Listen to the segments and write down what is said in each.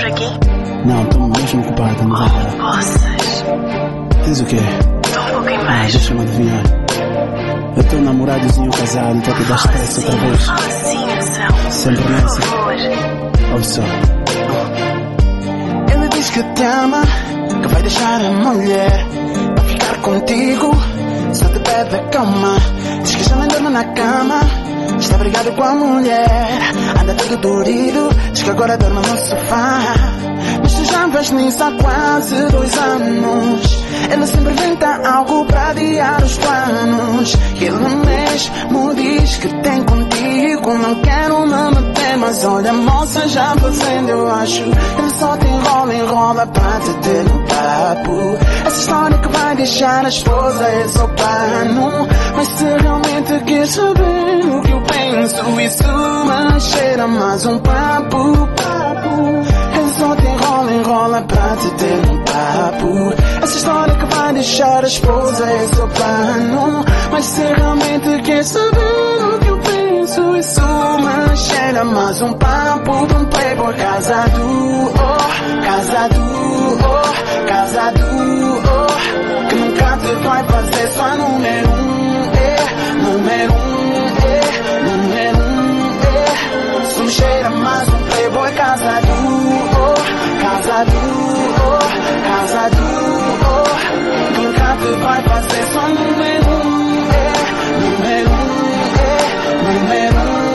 por aqui? Não, estou mesmo ocupado. Não poças. Diz o quê? Estou um pouquinho mais. Deixa-me adivinhar. Eu estou namoradozinho casado, então te dá stress outra vez. Fala assim, Anselmo. Sempre nessa. Por favor. Ouve só. Ele diz que te ama, que vai deixar a mulher para ficar contigo. Só te pede a cama. Diz que já não dorme na cama. Está brigado com a mulher. Anda todo dorido. Diz que agora dorme no sofá. Mas tu já vais nisso há quase 2 anos. Ele sempre inventa algo para adiar os planos. E ele mesmo diz que tem contigo. Não quero me meter, mas olha, moça, já fazendo eu acho. Ele só te enrola para te ter no papo. Essa história que vai deixar a esposa é só plano. Mas se realmente quer saber o que eu penso, isso me cheira mais um papo. Ele só te enrola para te ter no papo. Essa história que vai deixar a esposa é só plano. Mas se realmente quer saber o que eu penso, isso me cheira mais um papo de um playboy casado. Oh, casado, oh, casado, oh. Que nunca te vai fazer só número 1, número 1, número 1, isso me cheira mais um playboy casado. Oh, casado, oh, casado, oh. Que nunca te vai fazer só número 1, número 1, número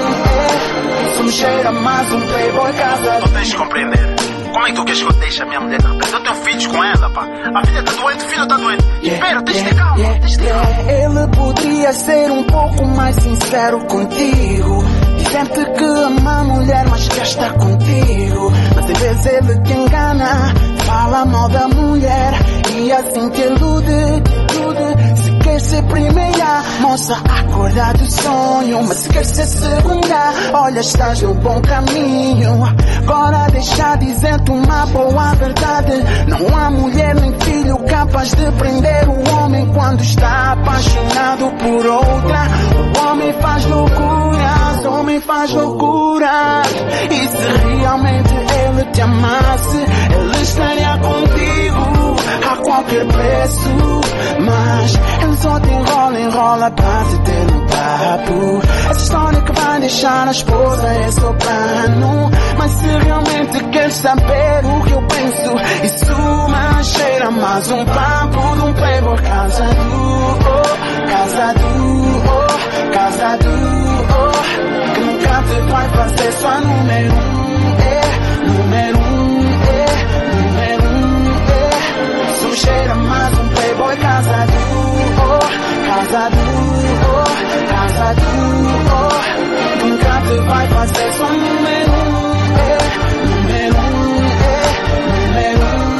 1, isso me cheira mais um playboy casado. Tu tens de compreender. Como é que tu queres que eu deixe a minha mulher de repente? Eu tenho filhos com ela, pá. A filha está doente, o filho está doente. Espera, tens de ter calma, tens de ter calma. Ele poderia ser um pouco mais sincero contigo. Dizer-te que ama a mulher, mas quer estar contigo. Mas em vez ele te engana, fala mal da mulher e assim te ilude. Se quer ser primeira, moça, acorda do sonho. Mas se quer ser segunda, olha, estás no bom caminho. Agora deixa dizer-te uma boa verdade. Não há mulher nem filho capaz de prender o homem quando está apaixonado por outra. O homem faz loucuras, o homem faz loucuras. E se realmente ele te amasse, ele estaria contigo a qualquer preço. Mas ele só te enrola para te ter no papo. Essa história que vai deixar a esposa é só plano. Mas se realmente queres saber o que eu penso, isso me cheira mais um papo de um playboy casado. Oh, casado, oh, casado, oh. Que nunca te vai fazer só número 1, número 1, número 1, isso me cheira mais um playboy casado. Oh, casado, oh, casado, oh. Que nunca te vai fazer só número 1, número 1, número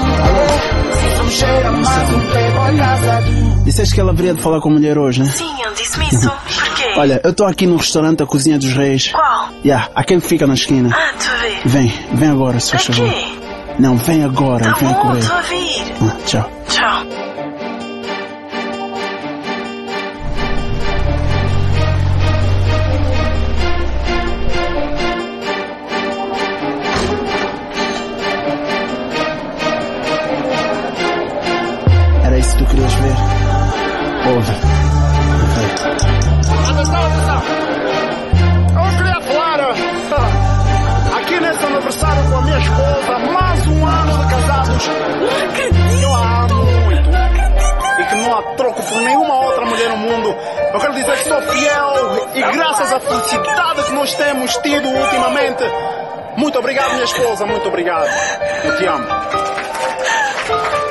1, isso me cheira mais um playboy casado. Disseste que ela viria de falar com a mulher hoje, né? Sim, ele disse-me isso. Porquê? Olha, eu estou aqui no restaurante da Cozinha dos Reis. Qual? Aquele que fica na esquina. Tu vê. Vem agora, se faz favor. Quê? Não, vem agora, Tá vem a bom, correr. estou a vir. Tchau. Tchau. Era isso que tu querias ver? Ouve. Atenção! Eu queria falar aqui nesse aniversário com a minha esposa, mais um ano de casados. Eu a amo muito e que não a troco por nenhuma outra mulher no mundo. Eu quero dizer que sou fiel e graças à felicidade que nós temos tido ultimamente. Muito obrigado, minha esposa, muito obrigado. Eu te amo.